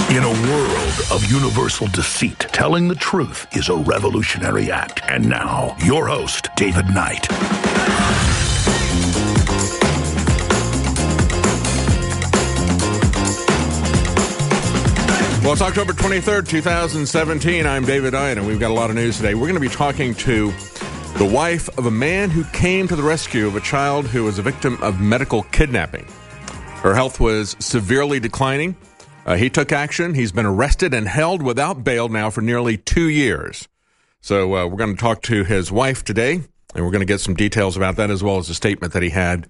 In a world of universal deceit, telling the truth is a revolutionary act. And now, your host, David Knight. Well, it's October 23rd, 2017. I'm David Knight, and we've got a lot of news today. We're going to be talking to the wife of a man who came to the rescue of a child who was a victim of medical kidnapping. Her health was severely declining. He took action. He's been arrested and held without bail now for nearly 2 years. So we're going to talk to his wife today, and we're going to get some details about that, as well as a statement that he had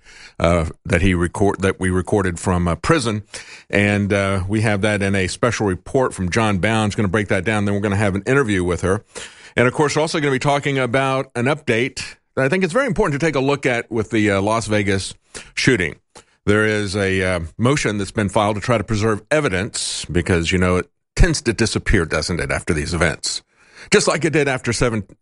that we recorded from prison. And we have that in a special report from John Bounds. Going to break that down. Then we're going to have an interview with her. And, of course, we're also going to be talking about an update that I think it's very important to take a look at with the Las Vegas shooting. There is a motion that's been filed to try to preserve evidence because, you know, it tends to disappear, doesn't it, after these events? Just like it did after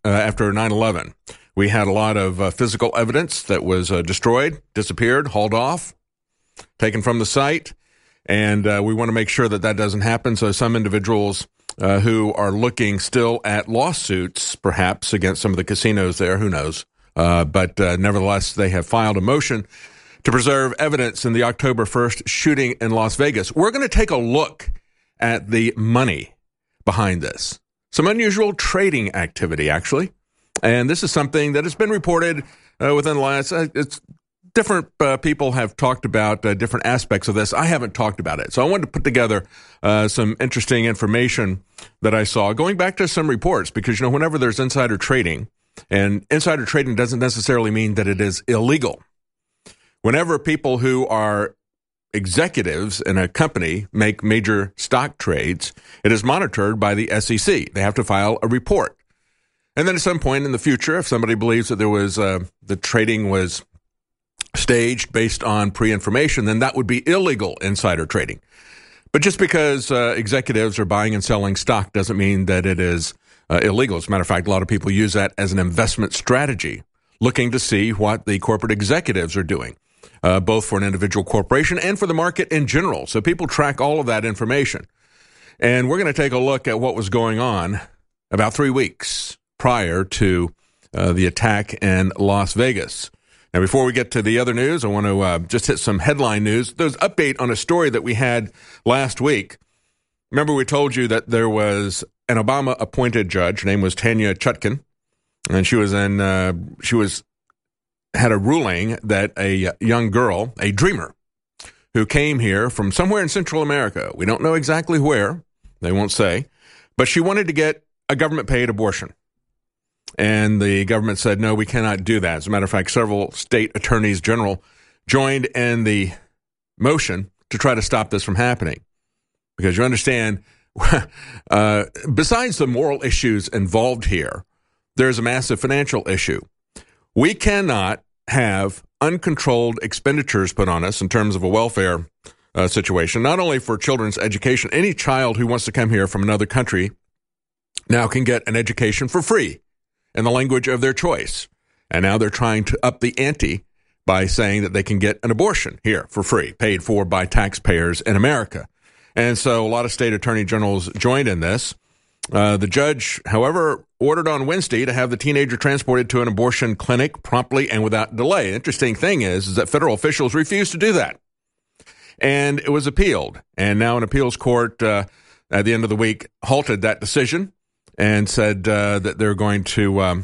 9/11. We had a lot of physical evidence that was destroyed, disappeared, hauled off, taken from the site, and we want to make sure that that doesn't happen. So some individuals who are looking still at lawsuits, perhaps, against some of the casinos there, who knows, but nevertheless, they have filed a motion to preserve evidence in the October 1st shooting in Las Vegas. We're going to take a look at the money behind this. Some unusual trading activity, actually. And this is something that has been reported within the last... different people have talked about different aspects of this. I haven't talked about it. So I wanted to put together some interesting information that I saw, going back to some reports, because, you know, whenever there's insider trading, and insider trading doesn't necessarily mean that it is illegal. Whenever people who are executives in a company make major stock trades, it is monitored by the SEC. They have to file a report. And then at some point in the future, if somebody believes that there was the trading was staged based on pre-information, then that would be illegal insider trading. But just because executives are buying and selling stock doesn't mean that it is illegal. As a matter of fact, a lot of people use that as an investment strategy, looking to see what the corporate executives are doing. Both for an individual corporation and for the market in general. So people track all of that information. And we're going to take a look at what was going on about 3 weeks prior to the attack in Las Vegas. Now, before we get to the other news, I want to just hit some headline news. There's an update on a story that we had last week. Remember, we told you that there was an Obama-appointed judge. Her name was Tanya Chutkan. And she had a ruling that a young girl, a dreamer, who came here from somewhere in Central America, we don't know exactly where, they won't say, but she wanted to get a government-paid abortion. And the government said, no, we cannot do that. As a matter of fact, several state attorneys general joined in the motion to try to stop this from happening. Because you understand, besides the moral issues involved here, there's a massive financial issue. We cannot have uncontrolled expenditures put on us in terms of a welfare situation, not only for children's education. Any child who wants to come here from another country now can get an education for free in the language of their choice. And now they're trying to up the ante by saying that they can get an abortion here for free, paid for by taxpayers in America. And so a lot of state attorney generals joined in this. The judge, however, ordered on Wednesday to have the teenager transported to an abortion clinic promptly and without delay. The interesting thing is that federal officials refused to do that. And it was appealed. And now an appeals court at the end of the week halted that decision and said that they're going to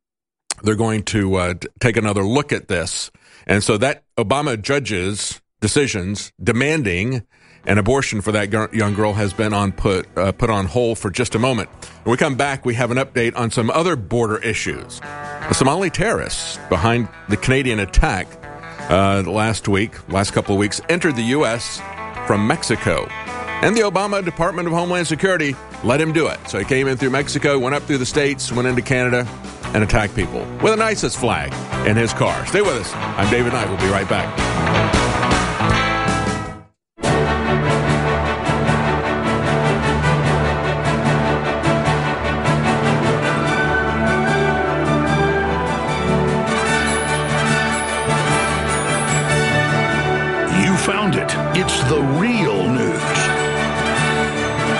take another look at this. And so that Obama judge's decisions demanding an abortion for that young girl has been put on hold for just a moment. When we come back, we have an update on some other border issues. The Somali terrorists behind the Canadian attack last couple of weeks, entered the U.S. from Mexico. And the Obama Department of Homeland Security let him do it. So he came in through Mexico, went up through the states, went into Canada, and attacked people with an ISIS flag in his car. Stay with us. I'm David Knight. We'll be right back. Found it. It's the real news.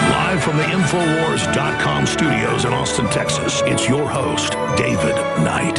from the Infowars.com studios in Austin, Texas, it's your host, David Knight.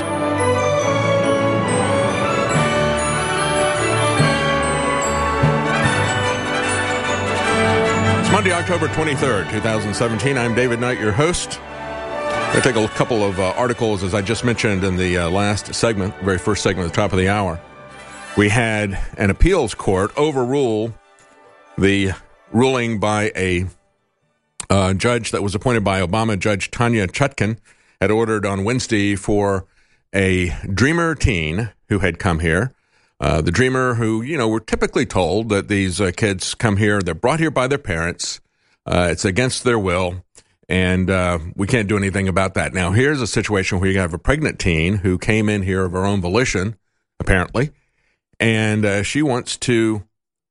It's Monday, October 23rd, 2017. I'm David Knight, your host. I'm going to take a couple of articles, as I just mentioned in the last segment, very first segment at the top of the hour. We had an appeals court overrule the ruling by a judge that was appointed by Obama. Judge Tanya Chutkan had ordered on Wednesday for a dreamer teen who had come here. The dreamer who, we're typically told that these kids come here, they're brought here by their parents. It's against their will, and we can't do anything about that. Now, here's a situation where you have a pregnant teen who came in here of her own volition, apparently, and she wants to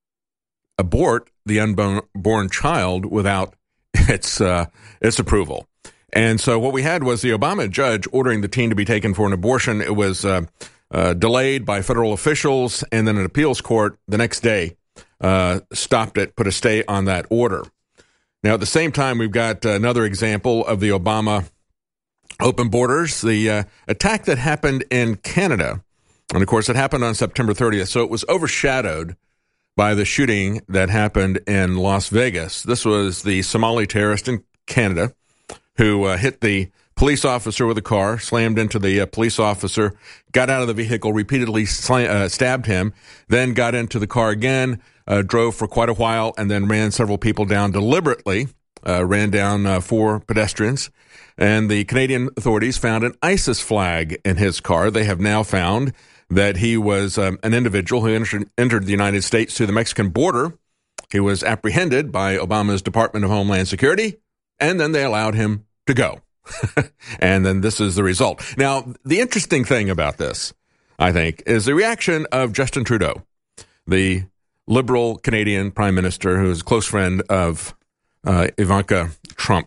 abort the unborn child without its approval. And so what we had was the Obama judge ordering the teen to be taken for an abortion. It was delayed by federal officials, and then an appeals court the next day stopped it, put a stay on that order. Now, at the same time, we've got another example of the Obama open borders, the attack that happened in Canada. And, of course, it happened on September 30th, so it was overshadowed by the shooting that happened in Las Vegas. This was the Somali terrorist in Canada who hit the police officer with a car, slammed into the police officer, got out of the vehicle, repeatedly stabbed him, then got into the car again, drove for quite a while, and then ran several people down deliberately, ran down 4 pedestrians. And the Canadian authorities found an ISIS flag in his car. They have now found that he was an individual who entered the United States through the Mexican border. He was apprehended by Obama's Department of Homeland Security, and then they allowed him to go. And then this is the result. Now, the interesting thing about this, I think, is the reaction of Justin Trudeau, the liberal Canadian prime minister who is a close friend of Ivanka Trump.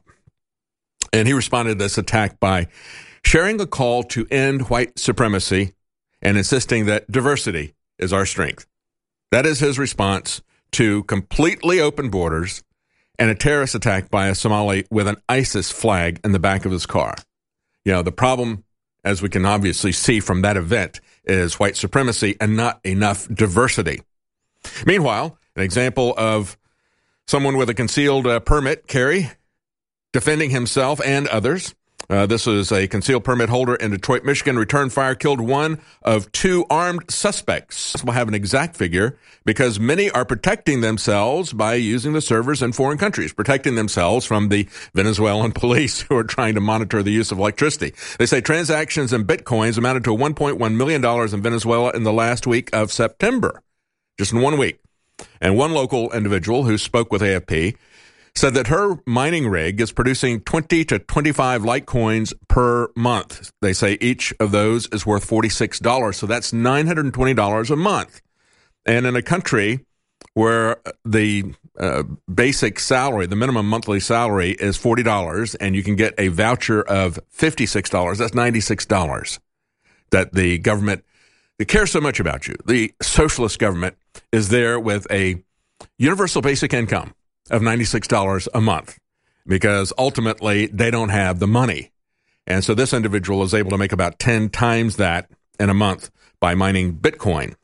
And he responded to this attack by sharing a call to end white supremacy and insisting that diversity is our strength. That is his response to completely open borders and a terrorist attack by a Somali with an ISIS flag in the back of his car. The problem, as we can obviously see from that event, is white supremacy and not enough diversity. Meanwhile, an example of someone with a concealed permit carry defending himself and others. This is a concealed permit holder in Detroit, Michigan. Return fire killed one of 2 armed suspects. We'll have an exact figure because many are protecting themselves by using the servers in foreign countries, protecting themselves from the Venezuelan police who are trying to monitor the use of electricity. They say transactions in bitcoins amounted to $1.1 million in Venezuela in the last week of September, just in 1 week. And one local individual who spoke with AFP said that her mining rig is producing 20 to 25 Litecoins per month. They say each of those is worth $46, so that's $920 a month. And in a country where the basic salary, the minimum monthly salary is $40, and you can get a voucher of $56, that's $96 that the government that cares so much about you. The socialist government is there with a universal basic income of $96 a month because ultimately they don't have the money. And so this individual is able to make about 10 times that in a month by mining Bitcoin.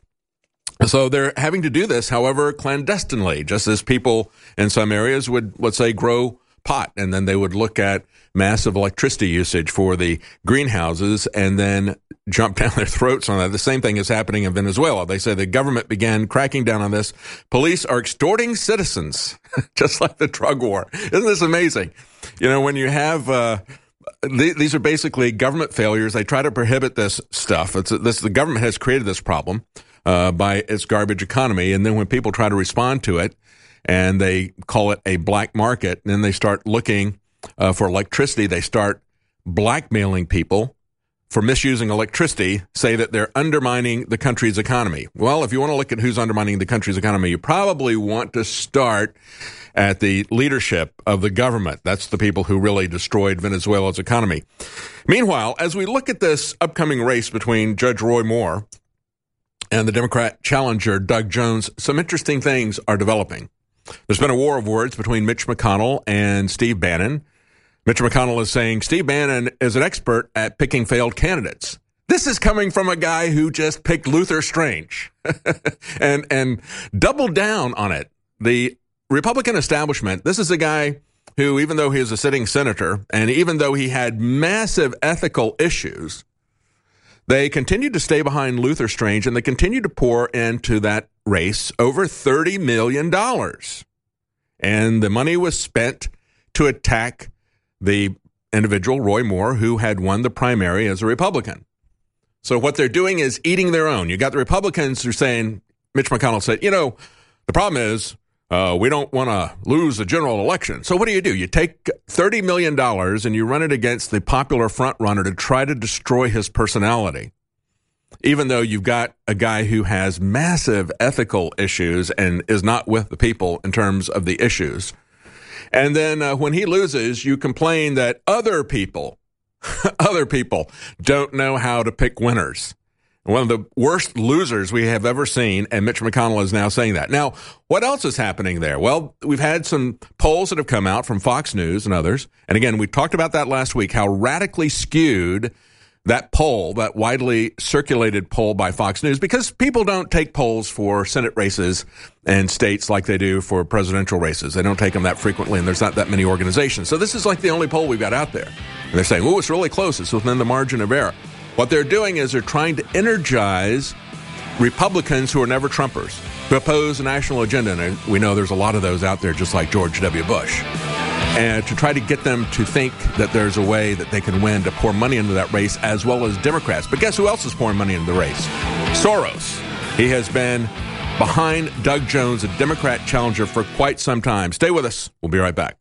So they're having to do this, however, clandestinely, just as people in some areas would, let's say, grow pot, and then they would look at massive electricity usage for the greenhouses and then jump down their throats on that. The same thing is happening in Venezuela. They say the government began cracking down on this. Police are extorting citizens, just like the drug war. Isn't this amazing? When you have these are basically government failures. They try to prohibit this stuff. The government has created this problem by its garbage economy, and then when people try to respond to it, and they call it a black market, and then they start looking for electricity, they start blackmailing people for misusing electricity, say that they're undermining the country's economy. Well, if you want to look at who's undermining the country's economy, you probably want to start at the leadership of the government. That's the people who really destroyed Venezuela's economy. Meanwhile, as we look at this upcoming race between Judge Roy Moore and the Democrat challenger Doug Jones, some interesting things are developing. There's been a war of words between Mitch McConnell and Steve Bannon. Mitch McConnell is saying Steve Bannon is an expert at picking failed candidates. This is coming from a guy who just picked Luther Strange and doubled down on it. The Republican establishment, this is a guy who, even though he is a sitting senator and even though he had massive ethical issues, they continued to stay behind Luther Strange, and they continued to pour into that race over $30 million. And the money was spent to attack the individual, Roy Moore, who had won the primary as a Republican. So what they're doing is eating their own. You got the Republicans who are saying, Mitch McConnell said, the problem is we don't want to lose the general election. So what do? You take $30 million and you run it against the popular frontrunner to try to destroy his personality, even though you've got a guy who has massive ethical issues and is not with the people in terms of the issues. And then when he loses, you complain that other people don't know how to pick winners. One of the worst losers we have ever seen, and Mitch McConnell is now saying that. Now, what else is happening there? Well, we've had some polls that have come out from Fox News and others. And again, we talked about that last week, how radically skewed that poll, that widely circulated poll by Fox News, because people don't take polls for Senate races and states like they do for presidential races. They don't take them that frequently, and there's not that many organizations. So this is like the only poll we've got out there. And they're saying, it's really close. It's within the margin of error. What they're doing is they're trying to energize Republicans who are never Trumpers, to oppose a national agenda. And we know there's a lot of those out there, just like George W. Bush. And to try to get them to think that there's a way that they can win, to pour money into that race, as well as Democrats. But guess who else is pouring money into the race? Soros. He has been behind Doug Jones, a Democrat challenger, for quite some time. Stay with us. We'll be right back.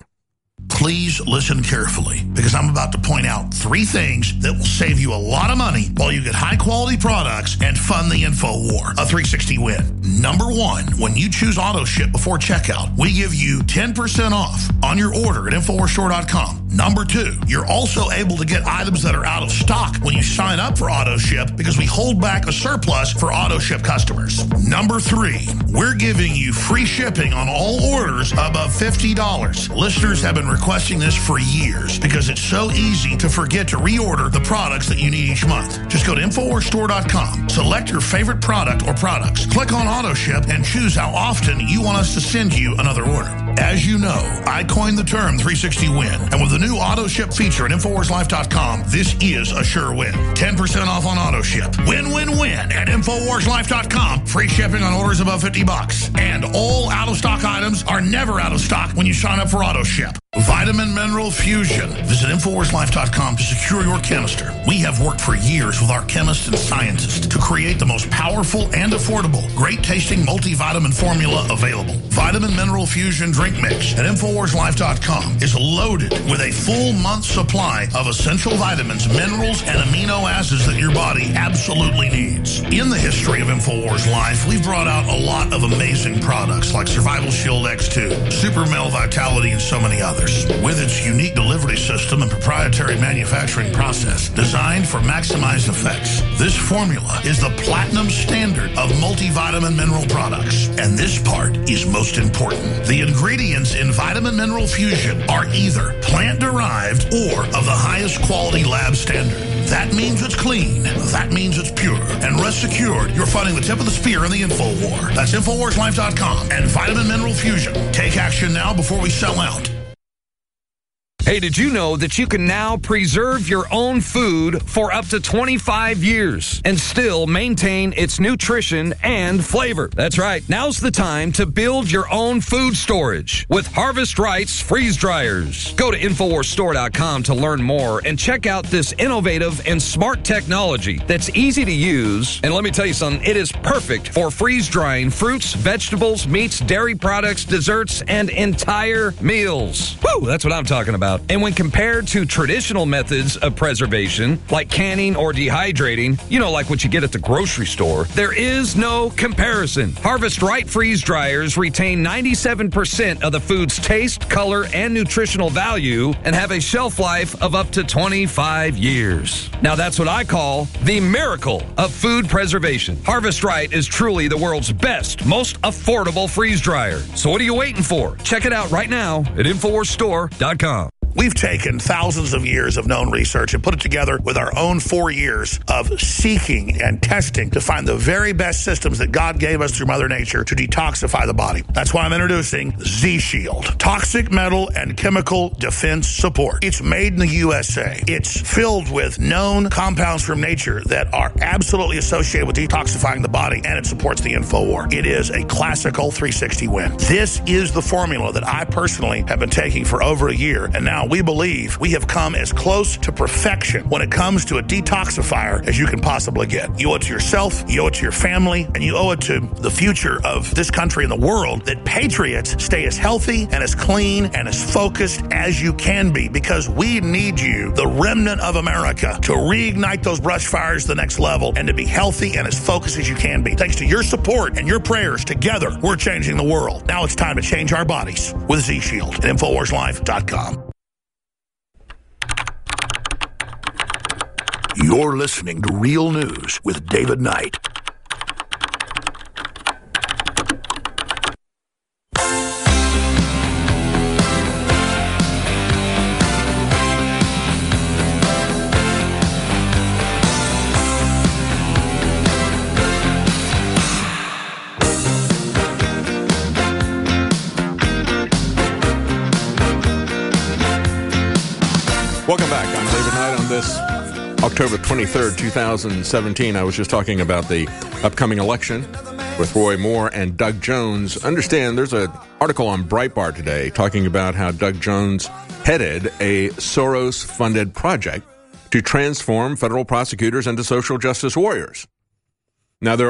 Please listen carefully, because I'm about to point out 3 things that will save you a lot of money while you get high-quality products and fund the info war. A 360 win. Number 1, when you choose AutoShip before checkout, we give you 10% off on your order at InfoWarsStore.com. Number 2, you're also able to get items that are out of stock when you sign up for AutoShip, because we hold back a surplus for AutoShip customers. Number 3, we're giving you free shipping on all orders above $50. Listeners have been requesting this for years because it's so easy to forget to reorder the products that you need each month. Just go to InfoWarsStore.com, select your favorite product or products, click on AutoShip, and choose how often you want us to send you another order. As you know, I coined the term 360 win, and with the new AutoShip feature at InfoWarsLife.com, this is a sure win. 10% off on AutoShip. Win, win, win at InfoWarsLife.com. Free shipping on orders above $50. And all out-of-stock items are never out of stock when you sign up for AutoShip. Vitamin Mineral Fusion. Visit InfoWarsLife.com to secure your canister. We have worked for years with our chemists and scientists to create the most powerful and affordable, great-tasting multivitamin formula available. Vitamin Mineral Fusion Drink Mix at InfoWarsLife.com is loaded with a full month supply of essential vitamins, minerals, and amino acids that your body absolutely needs. In the history of InfoWars Life, we've brought out a lot of amazing products like Survival Shield X2, Super Male Vitality, and so many others. With its unique delivery system and proprietary manufacturing process designed for maximized effects, this formula is the platinum standard of multivitamin mineral products. And this part is most important. The ingredients in Vitamin Mineral Fusion are either plant-derived or of the highest quality lab standard. That means it's clean. That means it's pure. And rest assured, you're fighting the tip of the spear in the info war. That's InfoWarsLife.com and Vitamin Mineral Fusion. Take action now before we sell out. Hey, did you know that you can now preserve your own food for up to 25 years and still maintain its nutrition and flavor? That's right. Now's the time to build your own food storage with Harvest Rights freeze dryers. Go to InfoWarsStore.com to learn more and check out this innovative and smart technology that's easy to use. And let me tell you something, it is perfect for freeze drying fruits, vegetables, meats, dairy products, desserts, and entire meals. Woo, that's what I'm talking about. out. And when compared to traditional methods of preservation, like canning or dehydrating, like what you get at the grocery store, there is no comparison. Harvest Right freeze dryers retain 97% of the food's taste, color, and nutritional value and have a shelf life of up to 25 years. Now that's what I call the miracle of food preservation. Harvest Right is truly the world's best, most affordable freeze dryer. So what are you waiting for? Check it out right now at InfoWarsStore.com. We've taken thousands of years of known research and put it together with our own 4 years of seeking and testing to find the very best systems that God gave us through Mother Nature to detoxify the body. That's why I'm introducing Z-Shield, Toxic Metal and Chemical Defense Support. It's made in the USA. It's filled with known compounds from nature that are absolutely associated with detoxifying the body, and it supports the InfoWar. It is a classical 360 win. This is the formula that I personally have been taking for over a year, and now we believe we have come as close to perfection when it comes to a detoxifier as you can possibly get. You owe it to yourself, you owe it to your family, and you owe it to the future of this country and the world that patriots stay as healthy and as clean and as focused as you can be, because we need you, the remnant of America, to reignite those brush fires to the next level and to be healthy and as focused as you can be. Thanks to your support and your prayers, together, we're changing the world. Now it's time to change our bodies with Z-Shield at InfoWarsLife.com. You're listening to Real News with David Knight. Welcome back. I'm David Knight on this October 23rd, 2017. I was just talking about the upcoming election with Roy Moore and Doug Jones. Understand there's an article on Breitbart today talking about how Doug Jones headed a Soros-funded project to transform federal prosecutors into social justice warriors. Now, there